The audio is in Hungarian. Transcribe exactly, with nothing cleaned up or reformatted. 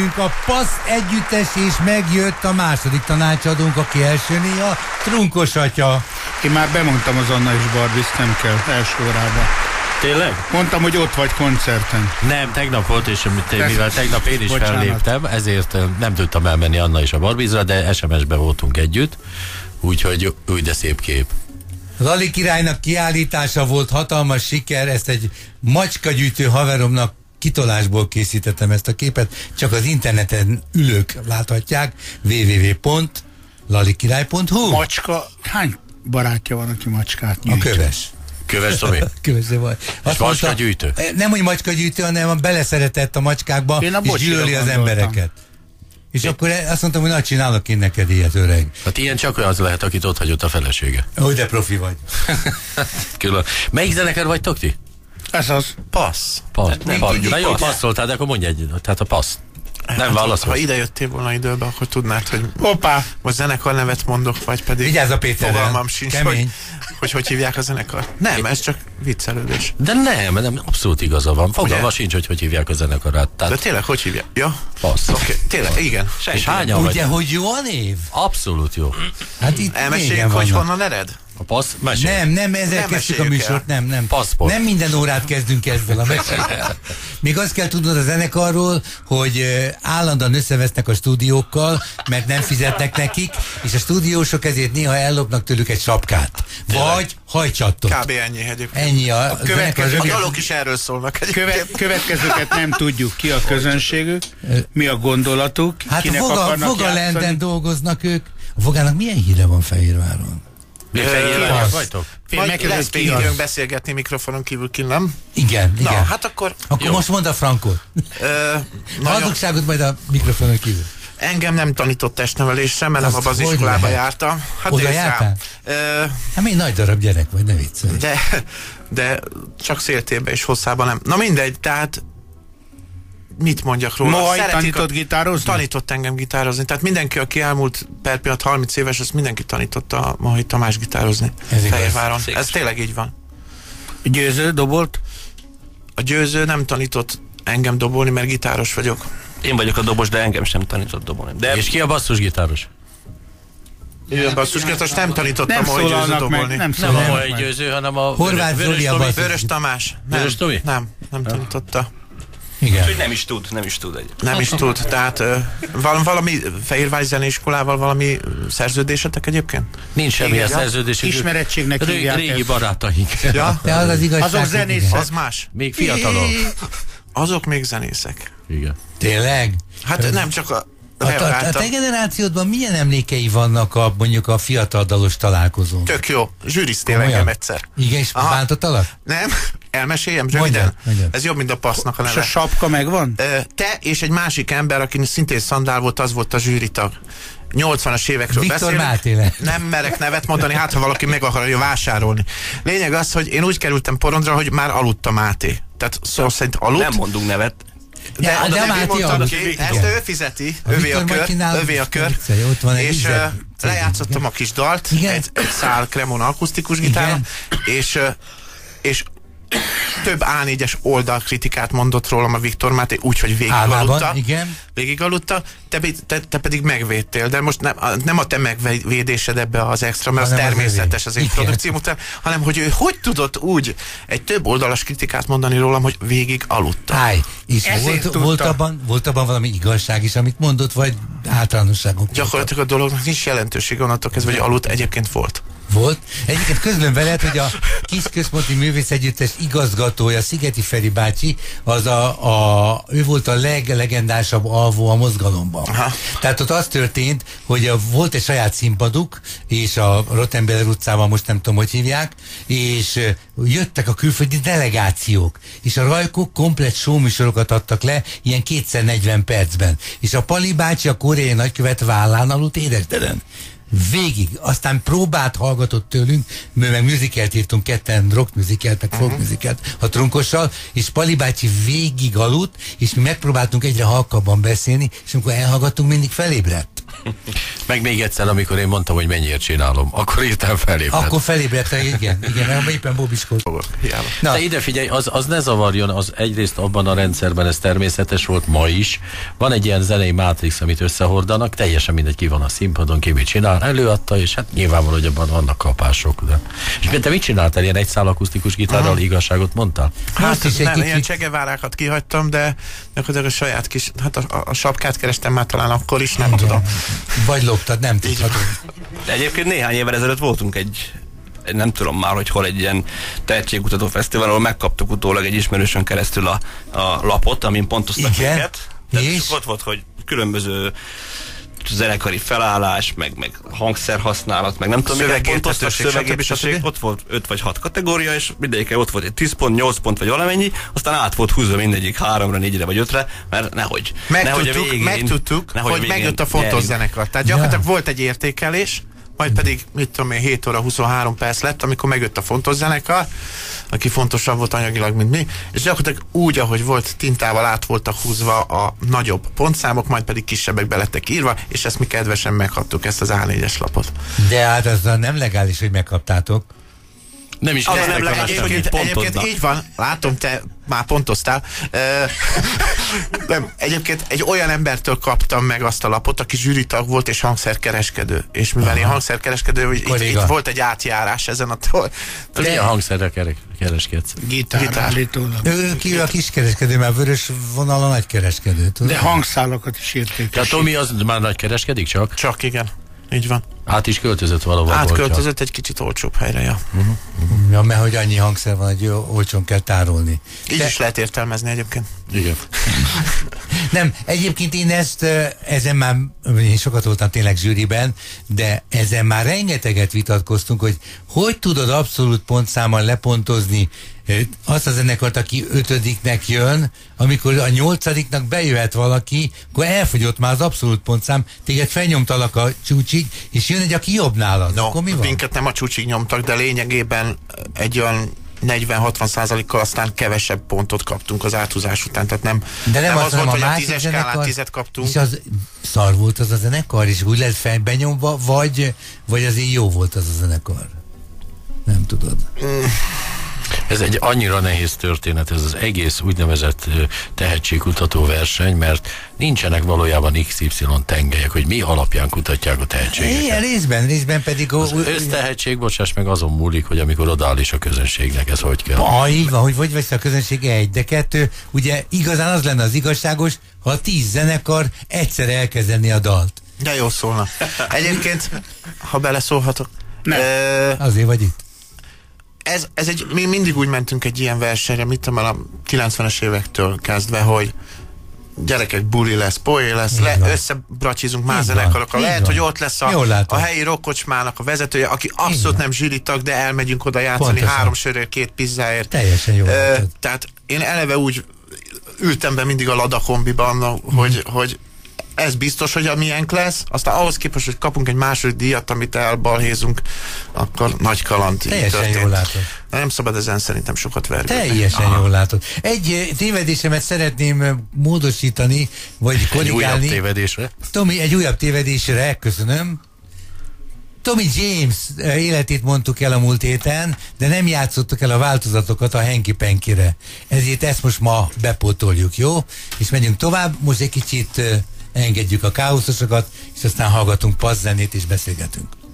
vendégünk a Passz együttes, és megjött a második tanácsadónk, aki első néha Trunkos atya. Én már bemondtam az Anna és Barbie-t, nem kell első órában. Tényleg? Mondtam, hogy ott vagy koncerten. Nem, tegnap volt, és mivel tegnap én is Bocsánat. felléptem, ezért nem tudtam elmenni Anna és a Barbizra, de es em es-ben voltunk együtt, úgyhogy úgy, de szép kép. Lali királynak kiállítása volt hatalmas siker, ezt egy macskagyűjtő haveromnak kitolásból készítettem ezt a képet, csak az interneten ülők láthatják, double-u double-u double-u pont lalikirály pont hu. Macska, hány barátja van, aki macskát gyűjt? A köves. Köves Tomi? Köves vagy. És macskagyűjtő? Nem, hogy macskagyűjtő, hanem beleszeretett a macskákba, és gyűlöli az embereket. És é. akkor azt mondtam, hogy na, csinálok én neked ilyet, öreg. Hát ilyen csak olyan az lehet, akit ott hagyott a felesége. Hogy de profi vagy. Külön. Melyik zenekar vagytok ti? Ez az. Passz. Passz. Nem Passz. tudjuk, Na jó, passz. passzoltál, de akkor mondj egy, tehát a passz. Nem hát, válaszol. ha ide jöttél volna időbe, akkor tudnád, hogy Hoppá! most zenekar nevet mondok, vagy pedig Vigyázz a Péterrel. fogalmam sincs, hogy, Kemény. hogy hogy hívják a zenekar. Nem, ez csak viccelődés. De nem, nem, abszolút igaza van. Fogalma Ugye? sincs, hogy hogy hívják a zenekarát. Tehát De tényleg, hogy hívják? Ja? passz. Oké, okay. Tényleg, igen. És hányan Ugye, vagy? hogy jó a név? Abszolút jó. Hát itt Elmeséljük, hogy honnan ered? A passz? Mesélj. Nem, nem, ezzel Nem kezdjük a meséljük műsort, nem, nem. Passport. Nem minden órát kezdünk ezzel a meséllel. Még azt kell tudnod a zenekarról, hogy uh, állandóan összevesznek a stúdiókkal, mert nem fizetnek nekik, és a stúdiósok ezért néha ellopnak tőlük egy sapkát. Vagy hajcsattot. Kb. Ennyi egyébként. Ennyi a, a Következő, a zenekar. dalok is erről szólnak Követ, egyébként. következőket nem tudjuk, ki a közönségük, mi a gondolatuk, Hát a kinek Voga, akarnak Vogalenden játszani. dolgoznak ők. A Vogának milyen híre van Fehérváron? Mi Ö, fehérvárosok passz. vagytok? Fél, Majd megkérdez, lesz ki még az. időnk beszélgetni mikrofonon kívül ki, nem? Igen, Na, igen. hát akkor... Akkor jó. most mondd a frankot. Ö, A nagyon, hazugságot majd a mikrofonon kívül. engem nem tanított testnevelésre, mert nem Azt abban az hogy iskolába lehet? jártam. Hát Oda nézd jártál? rám. Ö, Hát még nagy darab gyerek vagy, ne viccelj. de, de csak széltérbe és hosszában nem. Na mindegy, tehát mit mondjak róla? Mohai Szeretik tanított a- gitározni? Tanított engem gitározni. Tehát mindenki, aki elmúlt per pillanat harminc éves, azt mindenki tanította a Mohai Tamás gitározni. Ez igaz. Fehérváron. Szépen. Ez tényleg így van. Győző, dobolt? A Győző nem tanított engem dobolni, mert gitáros vagyok. Én vagyok a dobos, de engem sem tanított dobolni. De És ki a basszusgitáros? Ő a basszusgitáros nem tanította Nem a Mohai Győző szólalnak dobolni. meg, nem Nem a szólalnak Mohai meg. Győző, hanem a Horváth Vörös Zoli a Tomi. bassz- Vörös Tamás. Nem, Vörös Tomi? nem, nem tanította. Igen. hogy nem is tud, nem is tud egy. Nem is tud. Tehát ö, val- valami Fehérvári zeneiskolával valami ö, szerződésetek egyébként? Nincs semmilyen Igen. szerződésünk. Ismerettségnek Ré- hívják Régi ezt. barátaink. Ja? De az az igazság. Azok hogy zenészek. igen. Az más. Még fiatalok. Azok még zenészek. Igen. Tényleg? Hát nem csak a... A, a, a reagáltam. te generációdban milyen emlékei vannak a, mondjuk a fiatal dalos találkozón? Tök jó. Zsűriztél Komolyan? engem egyszer. Igen, és Aha. bántottalak? Nem? Elmeséljem röviden? Mondjad, mondjad. Ez jobb, mint a passznak a És a neve. sapka megvan? Ö, Te és egy másik ember, aki szintén szandál volt, az volt a zsűritag. nyolcvanas évekről Viktor beszélünk. Máté le. Nem merek nevet mondani, hát ha valaki meg akarja vásárolni. Lényeg az, hogy én úgy kerültem porondra, hogy már aludt a Máté. Tehát szó szerint aludt. Nem mondunk nevet. De, Ja, de, de de Máté mondtam aludt. ki, Igen. ezt ő fizeti, A övé Viktor a kör, Martinál övé a kör, viccelj, ott van egy és üzlet- uh, lejátszottam a kis dalt, Igen. egy, egy szál Cremona akusztikus gitáron, és, uh, és több á négyes oldalkritikát mondott rólam a Viktor Máté, úgyhogy végig Álmában, aludta. igen. Végig aludta, te, te, te pedig megvédtél, de most nem, nem a te megvédésed ebbe az extra, mert az Hanem az természetes övé. az én Igen. produkcióm után, hanem hogy ő hogy tudott úgy egy több oldalas kritikát mondani rólam, hogy végig aludta. Állj, és Ezért volt, tudta. volt, abban, volt abban valami igazság is, amit mondott, vagy általánosságok? Gyakorlatilag a dolognak nincs jelentőség, onnantól kezdve, hogy aludt, egyébként volt. Volt. Egyébként közlöm veled, hogy a Kisközponti Művészegyüttes igazgatója, Szigeti Feri bácsi, az a, a, ő volt a leglegendásabb alvó a mozgalomban. Aha. Tehát ott az történt, hogy a, volt egy saját színpaduk, és a Rottenberger utcában, most nem tudom, hogy hívják, és ö, jöttek a külföldi delegációk, és a rajkok komplett showműsorokat adtak le, ilyen kétszer negyven percben. És a Pali bácsi, a koreai nagykövet vállán aludt édesdelen. Végig. Aztán próbát hallgatott tőlünk, mi meg musicalt írtunk ketten, rock musicalt, meg folk musicalt a Trunkossal, és Pali bácsi végig aludt, és mi megpróbáltunk egyre halkabban beszélni, és amikor elhallgattunk, mindig felébredt. Meg még egyszer, amikor én mondtam, hogy mennyiért csinálom, akkor írtam felébredt. Akkor felébredte, igen, igen, éppen bobiskót. Na. De ide figyelj, az, az ne zavarjon, az egyrészt abban a rendszerben ez természetes volt ma is. Van egy ilyen zenei mátrix, amit összehordanak, teljesen mindegy, ki van a színpadon, ki mit csinál, előadta, és hát nyilvánvaló, hogy abban vannak kapások. De. És te mit csináltál, ilyen egy szál akusztikus gitárral, uh-huh. igazságot mondtál? Hát is nem, ilyen csegevárákat kihagytam, de a saját kis, hát a, a, a sapkát kerestem már talán akkor is, nem tudom. Vagy loptad, nem tudhatod. De egyébként néhány évvel ezelőtt voltunk egy, nem tudom már, hogy hol, egy ilyen tehetségkutató fesztivál, ahol megkaptuk utólag egy ismerősön keresztül a, a lapot, amin pontoztak minket. És ott volt, hogy különböző zenekari felállás, meg, meg hangszerhasználat, meg nem tudom, miket pontoztak, szövegépesség, ott volt öt vagy hat kategória, és mindegyikkel ott volt egy tíz pont, nyolc pont vagy valamennyi, aztán át volt húzva mindegyik háromra, négyre vagy ötre, mert nehogy. Megtudtuk, nehogy végén, megtudtuk nehogy hogy megjött a fontos zenekar. Tehát gyakorlatilag ja. volt egy értékelés, majd pedig, mit tudom én, hét óra huszonhárom perc lett, amikor megjött a fontos zenekar, aki fontosabb volt anyagilag, mint mi, és gyakorlatilag úgy, ahogy volt, tintával át voltak húzva a nagyobb pontszámok, majd pedig kisebbek be lettek írva, és ezt mi kedvesen megkaptuk, ezt az á négyes lapot. De hát az nem legális, hogy megkaptátok. Nem is az nem legális, egyébként, egyébként így van, látom, te már pontoztál. Nem, egyébként egy olyan embertől kaptam meg azt a lapot, aki zsűritag volt és hangszerkereskedő. És mivel aha. én hangszerkereskedő, itt, itt volt egy átjárás ezen a tól. Milyen hangszerrel kereskedsz? Gitár, Gitár. állítólag. Ő ki a kiskereskedő, mert vörös vonal a nagykereskedő. Tudod? De hangszálakat is érték. Tehát Tomi az már nagy kereskedik csak? Csak, igen. Így van. Át is költözött valahol. Átköltözött egy kicsit olcsóbb helyre, ja. Uh-huh. Uh-huh. Ja, mert hogy annyi hangszer van, hogy olcsón kell tárolni. Így De... is lehet értelmezni egyébként. Igen. Nem, egyébként én ezt, ezen már, én sokat voltam tényleg zsűriben, de ezen már rengeteget vitatkoztunk, hogy hogy tudod abszolút pontszámmal lepontozni azt a zenekart, aki ötödiknek jön, amikor a nyolcadiknak bejöhet valaki, akkor elfogyott már az abszolút pontszám, téged felnyomtalak a csúcsig, és jön egy, aki jobb nálad. No, akkor mi van? Minket nem a csúcsig nyomtak, de lényegében egy olyan negyven-hatvan százalékkal aztán kevesebb pontot kaptunk az áthúzás után, tehát nem, de nem, nem az, az volt, hogy a tízes skálán tízet kaptunk. És az szar volt az a zenekar, és úgy lett fejbe nyomva, vagy, vagy azért jó volt az a zenekar? Nem tudod. Mm. Ez egy annyira nehéz történet, ez az egész úgynevezett tehetségkutató verseny, mert nincsenek valójában iksz ipszilon tengelyek, hogy mi alapján kutatják a tehetségeket. Igen, részben, részben pedig... Az össztehetség, bocsáss meg, azon múlik, hogy amikor odaáll is a közönségnek, ez hogy kell. Ah, így van, hogy vagy vesz a közönség egy, de kettő, ugye igazán az lenne az igazságos, ha a tíz zenekar egyszer elkezdeni a dalt. De jó szólna. Egyébként, ha beleszólhatok. Nem. Ö... Azért vagy itt. Ez, ez egy, mi mindig úgy mentünk egy ilyen versenyre, mit tudom, a kilencvenes évektől kezdve, hogy gyerekek, buli lesz, poé lesz, le, összebracsizunk már zenekarokkal. Lehet, van. Hogy ott lesz a, a helyi rockkocsmának a vezetője, aki abszolút nem zsiritag, de elmegyünk oda játszani pontosan. Három sörért, két pizzáért. Teljesen jó. Ö, tehát én eleve úgy ültem be mindig a Lada kombiban, mm. hogy, hogy ez biztos, hogy a miénk lesz, aztán ahhoz képest, hogy kapunk egy második díjat, amit elbalhézunk, akkor nagy kaland. Teljesen jól látod. Nem szabad ezen szerintem sokat vergődni. Teljesen ah. jól látod. Egy tévedésemet szeretném módosítani, vagy korrigálni. Egy újabb tévedésre? Tomi, egy újabb tévedésre, köszönöm. Tommy James életét mondtuk el a múlt héten, de nem játszottuk el a változatokat a Henky Pankire. Ezért ezt most ma bepótoljuk, jó? És megyünk tovább, most egy kicsit engedjük a káoszosokat, és aztán hallgatunk passz zenét és beszélgetünk.